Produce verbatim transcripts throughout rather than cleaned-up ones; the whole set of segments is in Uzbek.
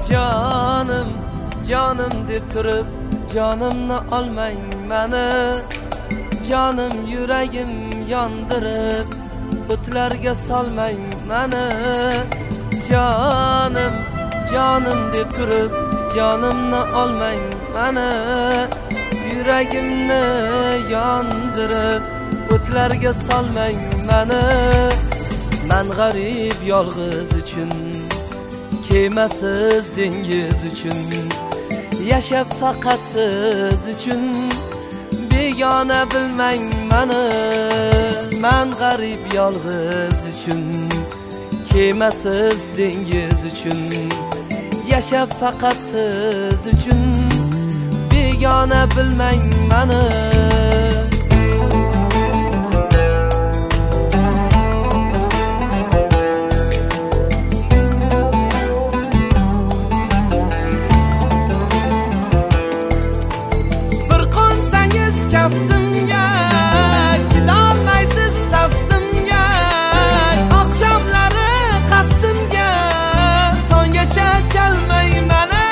Canım, canım deb turib canımni olmang meni. Canım yuragim yondirib o'tlarga solmang meni. Canım, canım deb turib canımni olmang meni. Yuragimni yondirib o'tlarga solmang meni. Men g'arib yolg'iz uchun, kemasiz dengiz uchun, yashab faqat siz uchun, begona bilmang meni. Men g'arib yolg'iz uchun, kemasiz dengiz uchun, yashab faqat siz uchun, begona bilmang meni. Kaftimga chidolmaysiz taftimga, oqshomlari qasdimga tonggacha chalmay meni.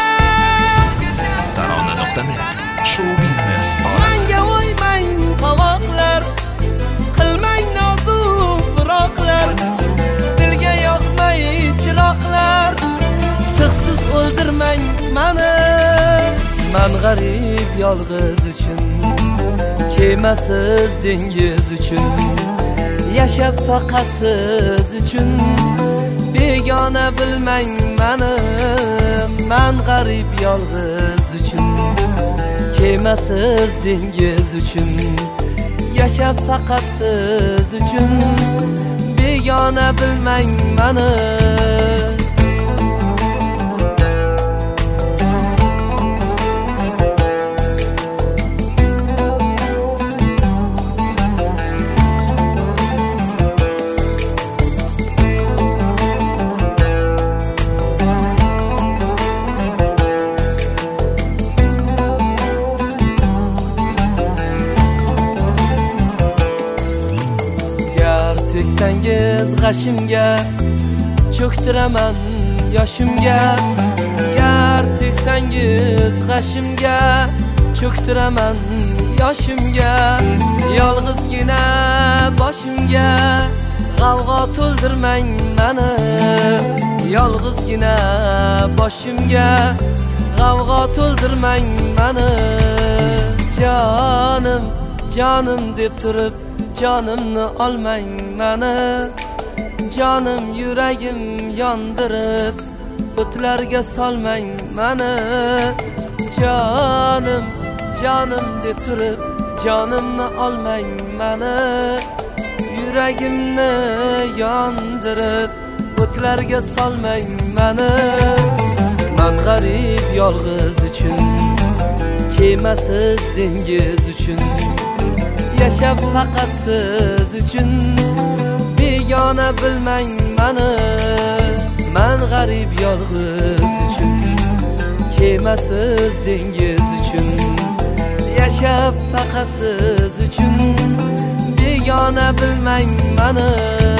Tarona nuqta net show biznes. Menga o'ymang qovoqlar, qilmang nozik firoqlar, dilga yoqmay chiroqlar, tig'siz o'ldirmang meni. Men g'arib yolg'iz uchun, kemasiz dengiz uchun, yashab faqat siz uchun, begona bilmang meni. Men g'arib yolg'iz uchun, kemasiz dengiz uchun, yashab faqat siz uchun, begona bilmang meni. Teksangiz g'ashimga, cho'ktiraman yoshimga. Gar teksangiz g'ashimga, cho'ktiraman yoshimga. Yolg'izgina boshimga g'avg'o to'ldirmang meni. Yolg'izgina boshimga g'avg'o to'ldirmang meni. Jonim, jonim deb turib canımni olmang meni. Canım yuragim yondirib o'tlarga solmang meni. Canım, canım deb turib canımni olmang meni. Yuragimni yondirib o'tlarga solmang meni. Men g'arib yolg'iz uchun, kemasiz dengiz uchun, yashab faqat siz uchun, begona bilmang meni. Men g'arib yolg'iz uchun, kemasiz dengiz uchun, yashab faqat siz uchun, begona bilmang meni.